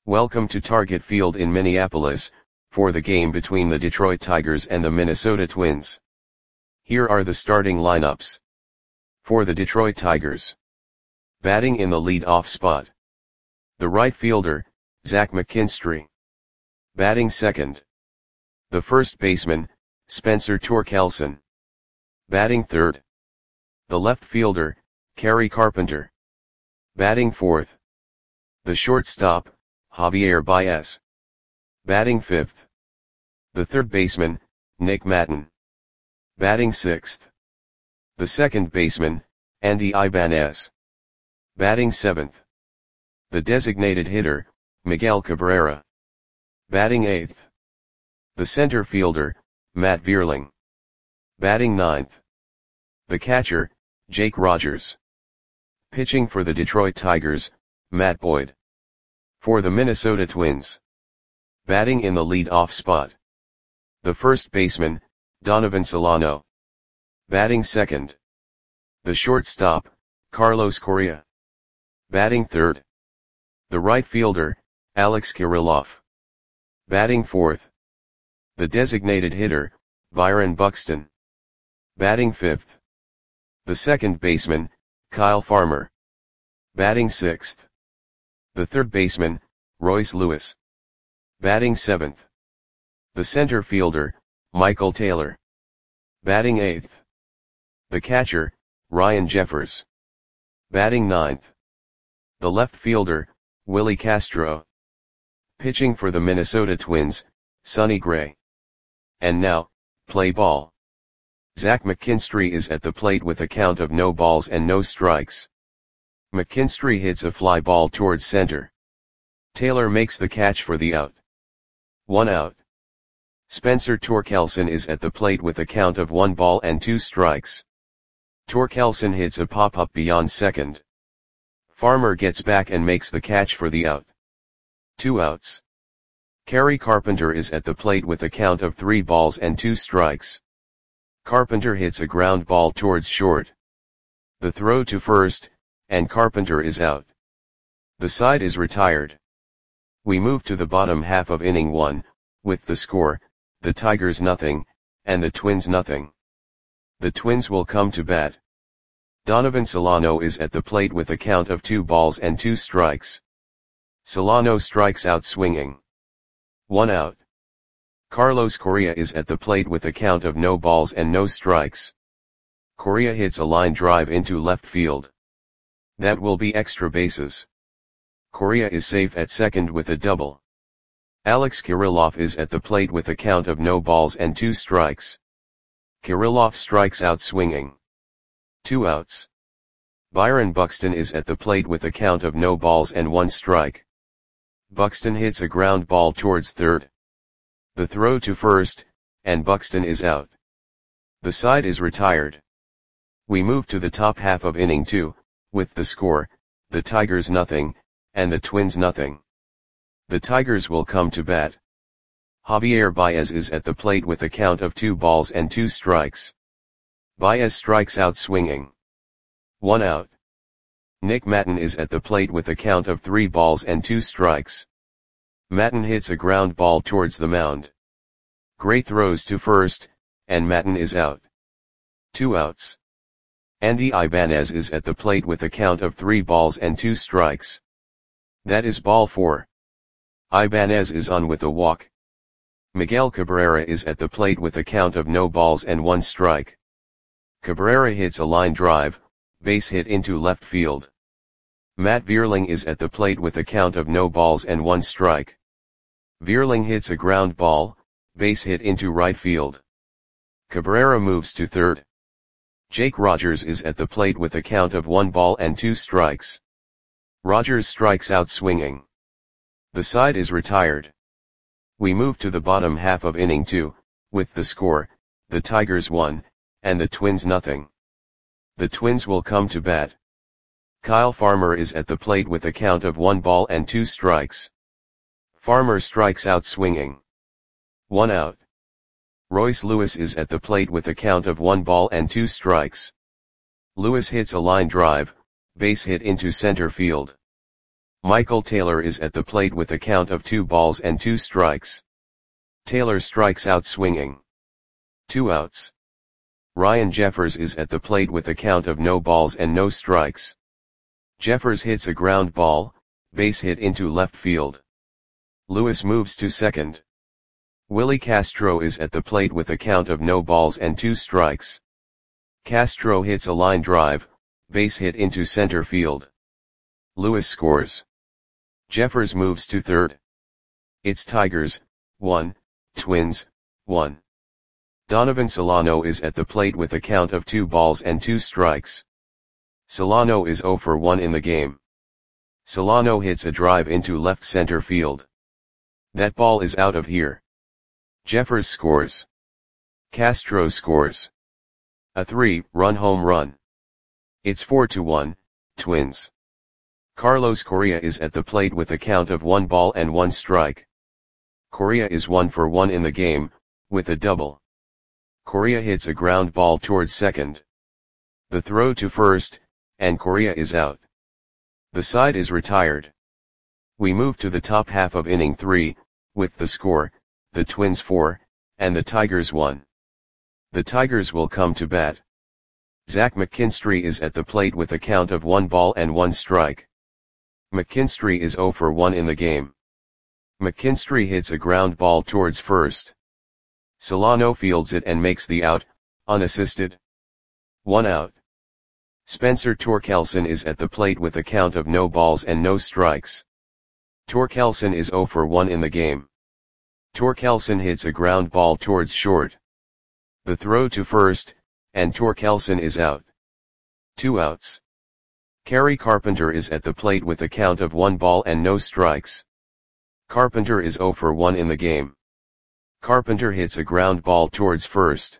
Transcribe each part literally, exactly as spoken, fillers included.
Welcome to Target Field in Minneapolis, for the game between the Detroit Tigers and the Minnesota Twins. Here are the starting lineups. For the Detroit Tigers. Batting in the lead-off spot. The right fielder, Zach McKinstry. Batting second. The first baseman, Spencer Torkelson. Batting third. The left fielder, Kerry Carpenter. Batting fourth. The shortstop, Javier Baez. Batting fifth. The third baseman, Nick Maton. Batting sixth. The second baseman, Andy Ibanez. Batting seventh. The designated hitter, Miguel Cabrera. Batting eighth. The center fielder, Matt Vierling. Batting ninth. The catcher, Jake Rogers. Pitching for the Detroit Tigers, Matt Boyd. For the Minnesota Twins. Batting in the lead-off spot. The first baseman, Donovan Solano. Batting second. The shortstop, Carlos Correa. Batting third. The right fielder, Alex Kirilloff. Batting fourth. The designated hitter, Byron Buxton. Batting fifth. The second baseman, Kyle Farmer. Batting sixth. The third baseman, Royce Lewis. Batting seventh. The center fielder, Michael Taylor. Batting eighth. The catcher, Ryan Jeffers. Batting ninth. The left fielder, Willie Castro. Pitching for the Minnesota Twins, Sonny Gray. And now, play ball. Zach McKinstry is at the plate with a count of no balls and no strikes. McKinstry hits a fly ball towards center. Taylor makes the catch for the out. One out. Spencer Torkelson is at the plate with a count of one ball and two strikes. Torkelson hits a pop-up beyond second. Farmer gets back and makes the catch for the out. Two outs. Kerry Carpenter is at the plate with a count of three balls and two strikes. Carpenter hits a ground ball towards short. The throw to first, and Carpenter is out. The side is retired. We move to the bottom half of inning one, with the score, the Tigers nothing, and the Twins nothing. The Twins will come to bat. Donovan Solano is at the plate with a count of two balls and two strikes. Solano strikes out swinging. One out. Carlos Correa is at the plate with a count of no balls and no strikes. Correa hits a line drive into left field. That will be extra bases. Correa is safe at second with a double. Alex Kirilloff is at the plate with a count of no balls and two strikes. Kirilloff strikes out swinging. Two outs. Byron Buxton is at the plate with a count of no balls and one strike. Buxton hits a ground ball towards third. The throw to first, and Buxton is out. The side is retired. We move to the top half of inning two, with the score, the Tigers nothing, and the Twins nothing. The Tigers will come to bat. Javier Baez is at the plate with a count of two balls and two strikes. Baez strikes out swinging. One out. Nick Maton is at the plate with a count of three balls and two strikes. Maton hits a ground ball towards the mound. Gray throws to first, and Maton is out. Two outs. Andy Ibanez is at the plate with a count of three balls and two strikes. That is ball four. Ibanez is on with a walk. Miguel Cabrera is at the plate with a count of no balls and one strike. Cabrera hits a line drive, base hit into left field. Matt Vierling is at the plate with a count of no balls and one strike. Vierling hits a ground ball, base hit into right field. Cabrera moves to third. Jake Rogers is at the plate with a count of one ball and two strikes. Rogers strikes out swinging. The side is retired. We move to the bottom half of inning two, with the score, the Tigers one, and the Twins nothing. The Twins will come to bat. Kyle Farmer is at the plate with a count of one ball and two strikes. Farmer strikes out swinging. One out. Royce Lewis is at the plate with a count of one ball and two strikes. Lewis hits a line drive, base hit into center field. Michael Taylor is at the plate with a count of two balls and two strikes. Taylor strikes out swinging. Two outs. Ryan Jeffers is at the plate with a count of no balls and no strikes. Jeffers hits a ground ball, base hit into left field. Lewis moves to second. Willie Castro is at the plate with a count of no balls and two strikes. Castro hits a line drive, base hit into center field. Lewis scores. Jeffers moves to third. It's Tigers, one, Twins, one. Donovan Solano is at the plate with a count of two balls and two strikes. Solano is zero for one in the game. Solano hits a drive into left center field. That ball is out of here. Jeffers scores. Castro scores. A three-run home run. It's four to one, Twins. Carlos Correa is at the plate with a count of one ball and one strike. Correa is one for one in the game, with a double. Correa hits a ground ball towards second. The throw to first, and Correa is out. The side is retired. We move to the top half of inning three, with the score, the Twins four, and the Tigers one. The Tigers will come to bat. Zach McKinstry is at the plate with a count of one ball and one strike. McKinstry is zero for one in the game. McKinstry hits a ground ball towards first. Solano fields it and makes the out, unassisted. One out. Spencer Torkelson is at the plate with a count of no balls and no strikes. Torkelson is zero for one in the game. Torkelson hits a ground ball towards short. The throw to first, and Torkelson is out. Two outs. Kerry Carpenter is at the plate with a count of one ball and no strikes. Carpenter is zero for one in the game. Carpenter hits a ground ball towards first.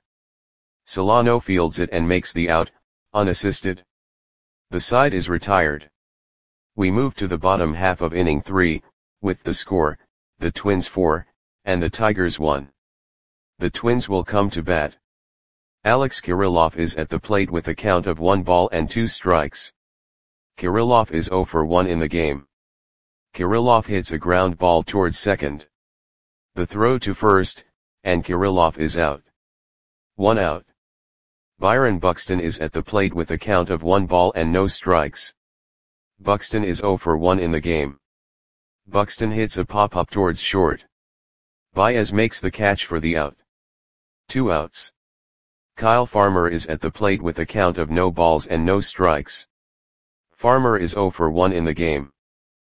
Solano fields it and makes the out, unassisted. The side is retired. We move to the bottom half of inning three, with the score, the Twins four, and the Tigers one. The Twins will come to bat. Alex Kirilloff is at the plate with a count of one ball and two strikes. Kirilloff is zero for one in the game. Kirilloff hits a ground ball towards second. The throw to first, and Kirilloff is out. One out. Byron Buxton is at the plate with a count of one ball and no strikes. Buxton is zero for one in the game. Buxton hits a pop-up towards short. Baez makes the catch for the out. Two outs. Kyle Farmer is at the plate with a count of no balls and no strikes. Farmer is zero for one in the game.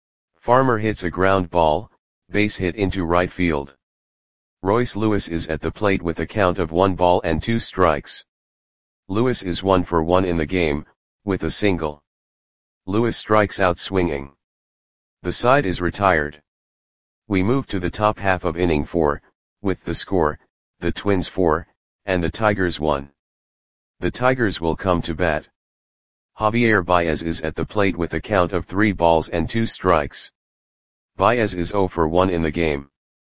Farmer hits a ground ball, base hit into right field. Royce Lewis is at the plate with a count of one ball and two strikes. Lewis is one for one in the game, with a single. Lewis strikes out swinging. The side is retired. We move to the top half of inning four, with the score, the Twins four, and the Tigers one. The Tigers will come to bat. Javier Baez is at the plate with a count of three balls and two strikes. Baez is zero for one in the game.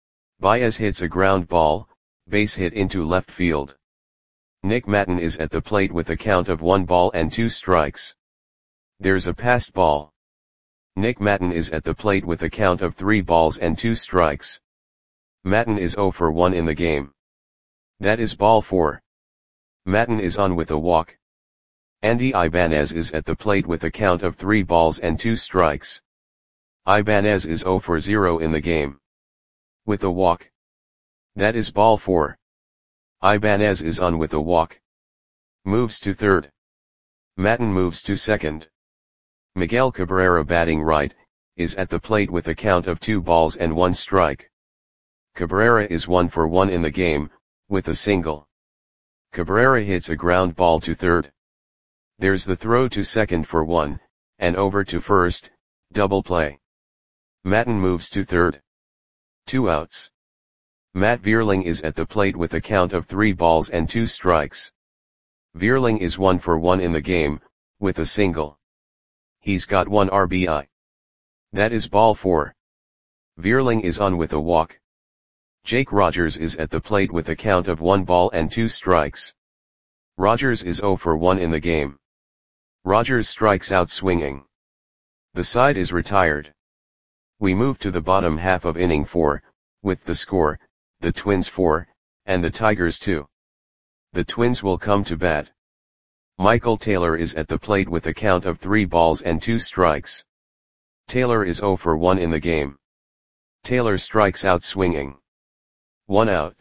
Baez hits a ground ball, base hit into left field. Nick Maton is at the plate with a count of one ball and two strikes. There's a passed ball. Nick Maton is at the plate with a count of three balls and two strikes. Maton is zero for one in the game. That is ball four. Maton is on with a walk. Andy Ibanez is at the plate with a count of three balls and two strikes. Ibanez is zero for zero in the game. With a walk. That is ball four. Ibanez is on with a walk. Moves to third. Maton moves to second. Miguel Cabrera, batting right, is at the plate with a count of two balls and one strike. Cabrera is one for one in the game, with a single. Cabrera hits a ground ball to third. There's the throw to second for one, and over to first, double play. Maton moves to third. Two outs. Matt Vierling is at the plate with a count of three balls and two strikes. Vierling is one for one in the game, with a single. He's got one R B I. That is ball four. Vierling is on with a walk. Jake Rogers is at the plate with a count of one ball and two strikes. Rogers is zero for one in the game. Rogers strikes out swinging. The side is retired. We move to the bottom half of inning four, with the score, the Twins four, and the Tigers two. The Twins will come to bat. Michael Taylor is at the plate with a count of three balls and two strikes. Taylor is zero for one in the game. Taylor strikes out swinging. One out.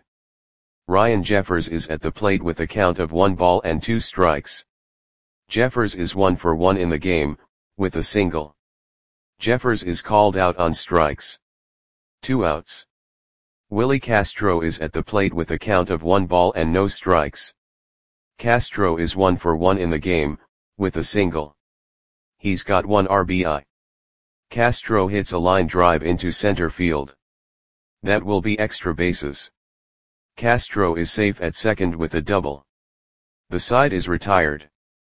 Ryan Jeffers is at the plate with a count of one ball and two strikes. Jeffers is one for one in the game, with a single. Jeffers is called out on strikes. Two outs. Willie Castro is at the plate with a count of one ball and no strikes. Castro is one for one in the game, with a single. He's got one R B I. Castro hits a line drive into center field. That will be extra bases. Castro is safe at second with a double. The side is retired.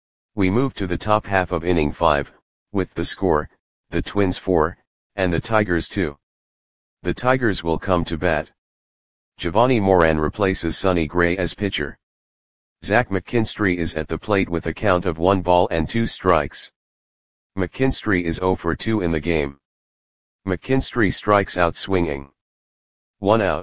We move to the top half of inning five, with the score, the Twins four, and the Tigers two. The Tigers will come to bat. Giovanni Moran replaces Sonny Gray as pitcher. Zach McKinstry is at the plate with a count of one ball and two strikes. McKinstry is zero for two in the game. McKinstry strikes out swinging. One out.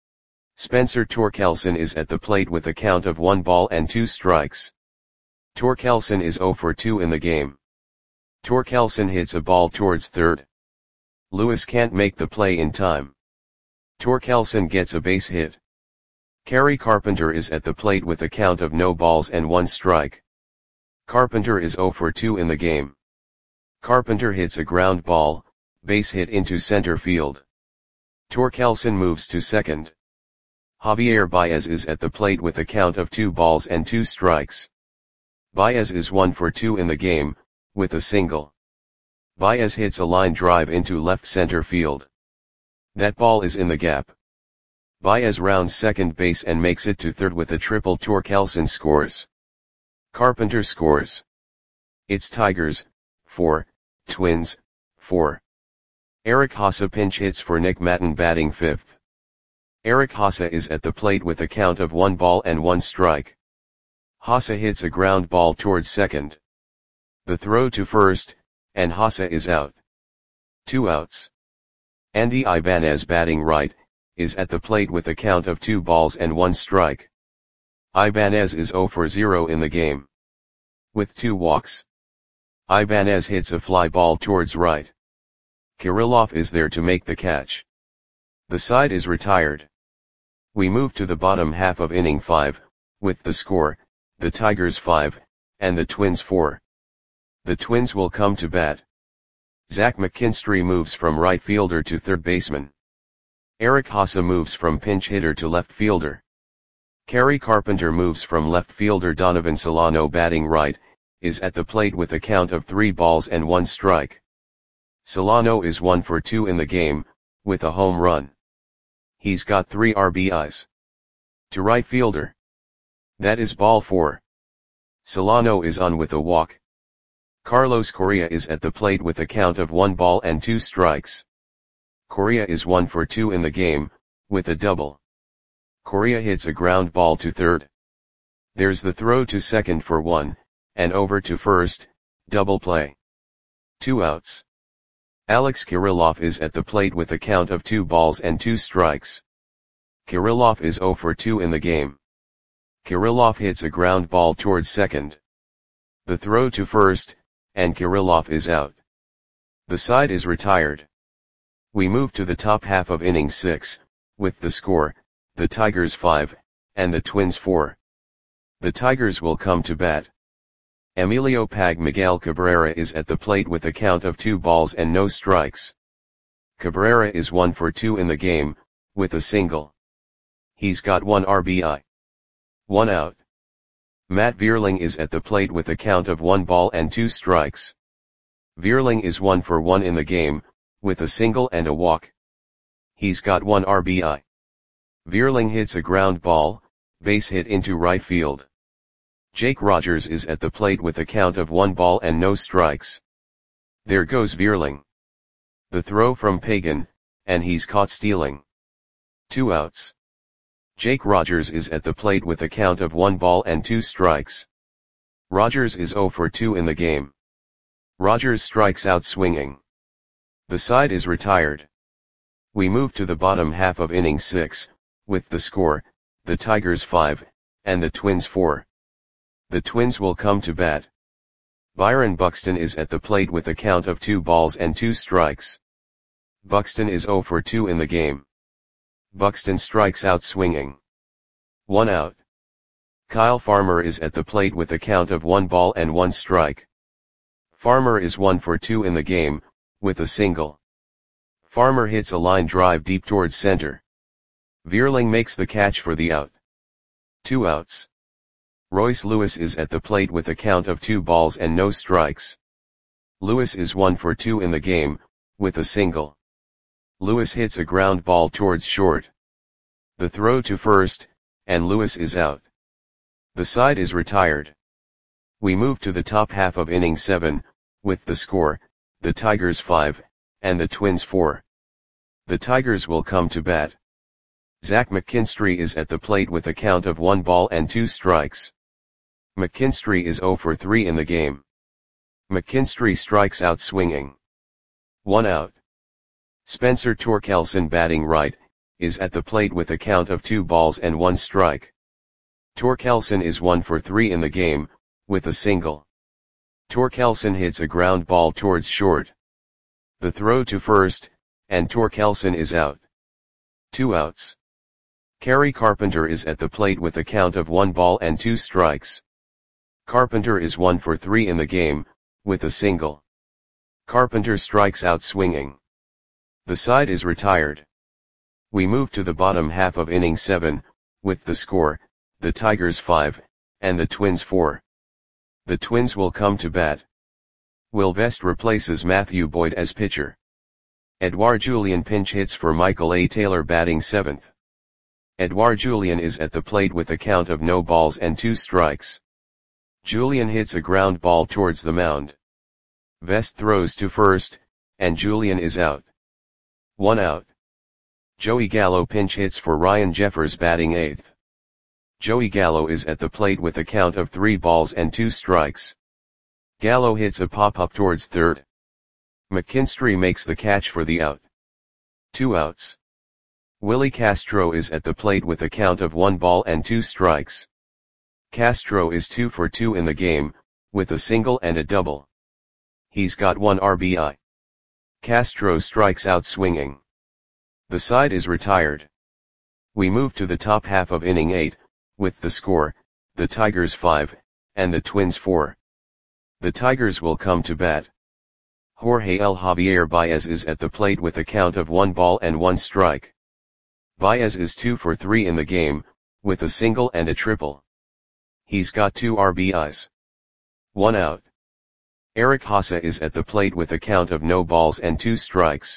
Spencer Torkelson is at the plate with a count of one ball and two strikes. Torkelson is zero for two in the game. Torkelson hits a ball towards third. Lewis can't make the play in time. Torkelson gets a base hit. Kerry Carpenter is at the plate with a count of no balls and one strike. Carpenter is zero for two in the game. Carpenter hits a ground ball, base hit into center field. Torkelson moves to second. Javier Baez is at the plate with a count of two balls and two strikes. Baez is one for two in the game, with a single. Baez hits a line drive into left center field. That ball is in the gap. Baez rounds second base and makes it to third with a triple. Torkelson scores. Carpenter scores. It's Tigers, four, Twins, four. Eric Haase pinch hits for Nick Maton batting fifth. Eric Haase is at the plate with a count of one ball and one strike. Haase hits a ground ball towards second. The throw to first, and Haase is out. Two outs. Andy Ibanez batting right, is at the plate with a count of two balls and one strike. Ibanez is zero for zero in the game. With two walks. Ibanez hits a fly ball towards right. Kirilloff is there to make the catch. The side is retired. We move to the bottom half of inning five, with the score, the Tigers five, and the Twins four. The Twins will come to bat. Zach McKinstry moves from right fielder to third baseman. Eric Haase moves from pinch hitter to left fielder. Kerry Carpenter moves from left fielder. Donovan Solano batting right, is at the plate with a count of three balls and one strike. Solano is one for two in the game, with a home run. He's got three R B Is. To right fielder. That is ball four. Solano is on with a walk. Carlos Correa is at the plate with a count of one ball and two strikes. Correa is one for two in the game, with a double. Correa hits a ground ball to third. There's the throw to second for one, and over to first, double play. Two outs. Alex Kirilloff is at the plate with a count of two balls and two strikes. Kirilloff is zero for two in the game. Kirilloff hits a ground ball towards second. The throw to first, and Kirilloff is out. The side is retired. We move to the top half of inning six, with the score, the Tigers five, and the Twins four. The Tigers will come to bat. Emilio Pag Miguel Cabrera is at the plate with a count of two balls and no strikes. Cabrera is one for two in the game, with a single. He's got one R B I. One out. Matt Vierling is at the plate with a count of one ball and two strikes. Vierling is one for one in the game, with a single and a walk. He's got one R B I. Vierling hits a ground ball, base hit into right field. Jake Rogers is at the plate with a count of one ball and no strikes. There goes Vierling. The throw from Pagan, and he's caught stealing. Two outs. Jake Rogers is at the plate with a count of one ball and two strikes. Rogers is zero for two in the game. Rogers strikes out swinging. The side is retired. We move to the bottom half of inning six, with the score, the Tigers five, and the Twins four. The Twins will come to bat. Byron Buxton is at the plate with a count of two balls and two strikes. Buxton is oh for two in the game. Buxton strikes out swinging. One out. Kyle Farmer is at the plate with a count of one ball and one strike. Farmer is one for two in the game, with a single. Farmer hits a line drive deep towards center. Vierling makes the catch for the out. Two outs. Royce Lewis is at the plate with a count of two balls and no strikes. Lewis is one for two in the game, with a single. Lewis hits a ground ball towards short. The throw to first, and Lewis is out. The side is retired. We move to the top half of inning seven, with the score, the Tigers five, and the Twins four. The Tigers will come to bat. Zach McKinstry is at the plate with a count of one ball and two strikes. McKinstry is oh for three in the game. McKinstry strikes out swinging. One out. Spencer Torkelson, batting right, is at the plate with a count of two balls and one strike. Torkelson is one for three in the game, with a single. Torkelson hits a ground ball towards short. The throw to first, and Torkelson is out. Two outs. Kerry Carpenter is at the plate with a count of one ball and two strikes. Carpenter is one for three in the game, with a single. Carpenter strikes out swinging. The side is retired. We move to the bottom half of inning seven, with the score, the Tigers five, and the Twins four. The Twins will come to bat. Will Vest replaces Matthew Boyd as pitcher. Edouard Julien pinch hits for Michael A. Taylor, batting seventh. Edouard Julien is at the plate with a count of no balls and two strikes. Julien hits a ground ball towards the mound. Vest throws to first, and Julien is out. One out. Joey Gallo pinch hits for Ryan Jeffers, batting eighth. Joey Gallo is at the plate with a count of three balls and two strikes. Gallo hits a pop-up towards third. McKinstry makes the catch for the out. Two outs. Willie Castro is at the plate with a count of one ball and two strikes. Castro is two for two in the game, with a single and a double. He's got one R B I. Castro strikes out swinging. The side is retired. We move to the top half of inning eight, with the score, the Tigers five, and the Twins four. The Tigers will come to bat. Jorge El Javier Baez is at the plate with a count of one ball and one strike. Baez is two for three in the game, with a single and a triple. He's got two R B Is. One out. Eric Haase is at the plate with a count of no balls and two strikes.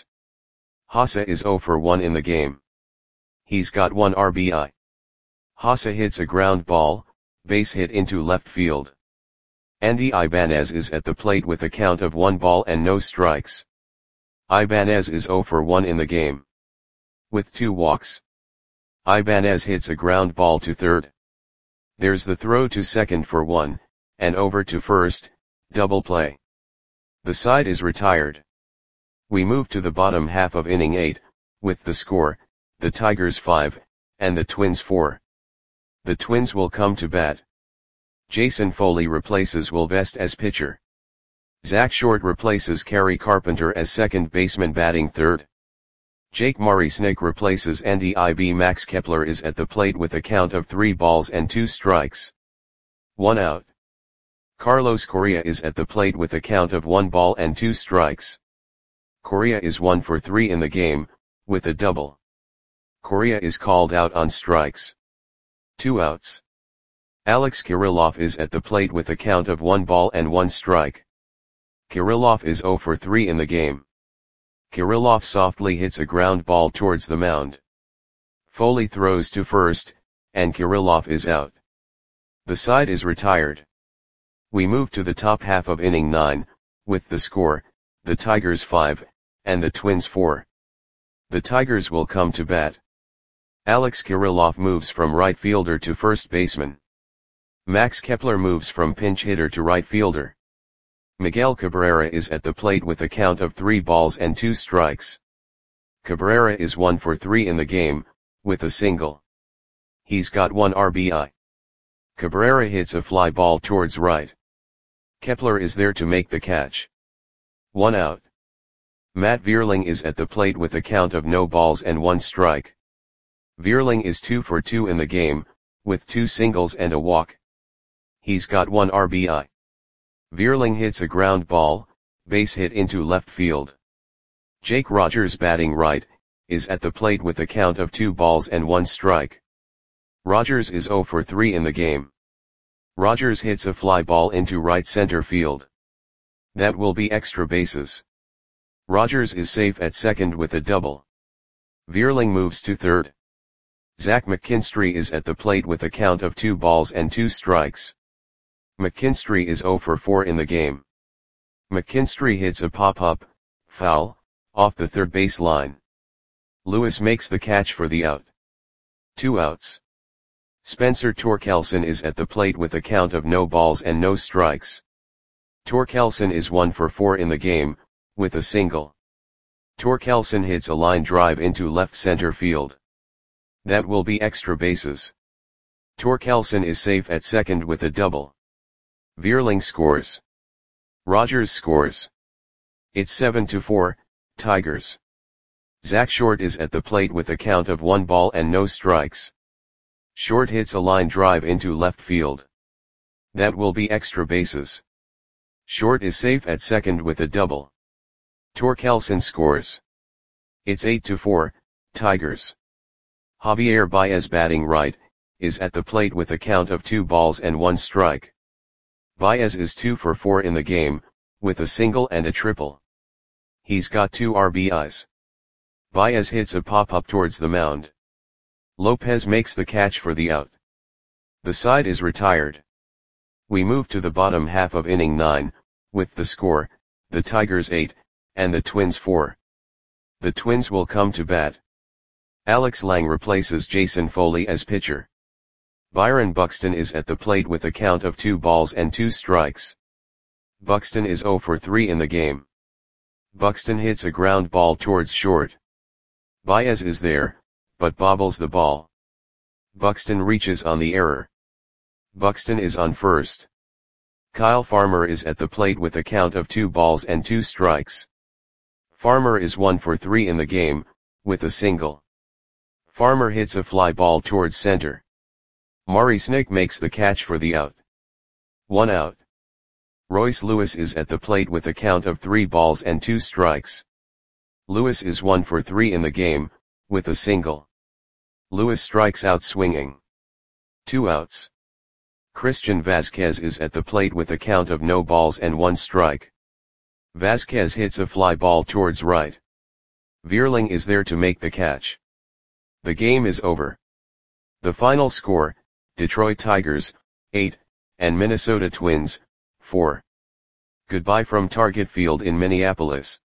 Haase is oh for one in the game. He's got one R B I. Haase hits a ground ball, base hit into left field. Andy Ibanez is at the plate with a count of one ball and no strikes. Ibanez is oh for one in the game. With two walks. Ibanez hits a ground ball to third. There's the throw to second for one, and over to first, double play. The side is retired. We move to the bottom half of inning eight, with the score, the Tigers five, and the Twins four. The Twins will come to bat. Jason Foley replaces Will Vest as pitcher. Zach Short replaces Kerry Carpenter as second baseman, batting third. Jake Marisnick replaces Andy I B. Max Kepler is at the plate with a count of three balls and two strikes. One out. Carlos Correa is at the plate with a count of one ball and two strikes. Correa is one for three in the game, with a double. Correa is called out on strikes. Two outs. Alex Kirilloff is at the plate with a count of one ball and one strike. Kirilloff is oh for three in the game. Kirilloff softly hits a ground ball towards the mound. Foley throws to first, and Kirilloff is out. The side is retired. We move to the top half of inning nine, with the score, the Tigers five, and the Twins four. The Tigers will come to bat. Alex Kirilloff moves from right fielder to first baseman. Max Kepler moves from pinch hitter to right fielder. Miguel Cabrera is at the plate with a count of three balls and two strikes. Cabrera is one for three in the game, with a single. He's got one R B I. Cabrera hits a fly ball towards right. Kepler is there to make the catch. One out. Matt Vierling is at the plate with a count of no balls and one strike. Vierling is two for two in the game, with two singles and a walk. He's got one R B I. Vierling hits a ground ball, base hit into left field. Jake Rogers, batting right, is at the plate with a count of two balls and one strike. Rogers is zero for three in the game. Rogers hits a fly ball into right center field. That will be extra bases. Rogers is safe at second with a double. Vierling moves to third. Zach McKinstry is at the plate with a count of two balls and two strikes. McKinstry is zero for four in the game. McKinstry hits a pop-up, foul, off the third base line. Lewis makes the catch for the out. Two outs. Spencer Torkelson is at the plate with a count of no balls and no strikes. Torkelson is one for four in the game, with a single. Torkelson hits a line drive into left center field. That will be extra bases. Torkelson is safe at second with a double. Vierling scores. Rogers scores. It's seven to four, Tigers. Zach Short is at the plate with a count of one ball and no strikes. Short hits a line drive into left field. That will be extra bases. Short is safe at second with a double. Torkelson scores. It's eight to four, Tigers. Javier Baez, batting right, is at the plate with a count of two balls and one strike. Baez is two for four in the game, with a single and a triple. He's got two R B Is. Baez hits a pop-up towards the mound. Lopez makes the catch for the out. The side is retired. We move to the bottom half of inning nine, with the score, the Tigers eight, and the Twins four. The Twins will come to bat. Alex Lang replaces Jason Foley as pitcher. Byron Buxton is at the plate with a count of two balls and two strikes. Buxton is zero for three in the game. Buxton hits a ground ball towards short. Baez is there, but bobbles the ball. Buxton reaches on the error. Buxton is on first. Kyle Farmer is at the plate with a count of two balls and two strikes. Farmer is one for three in the game, with a single. Farmer hits a fly ball towards center. Maury Snick makes the catch for the out. One out. Royce Lewis is at the plate with a count of three balls and two strikes. Lewis is one for three in the game, with a single. Lewis strikes out swinging. Two outs. Christian Vasquez is at the plate with a count of no balls and one strike. Vasquez hits a fly ball towards right. Vierling is there to make the catch. The game is over. The final score, Detroit Tigers, eight, and Minnesota Twins, four. Goodbye from Target Field in Minneapolis.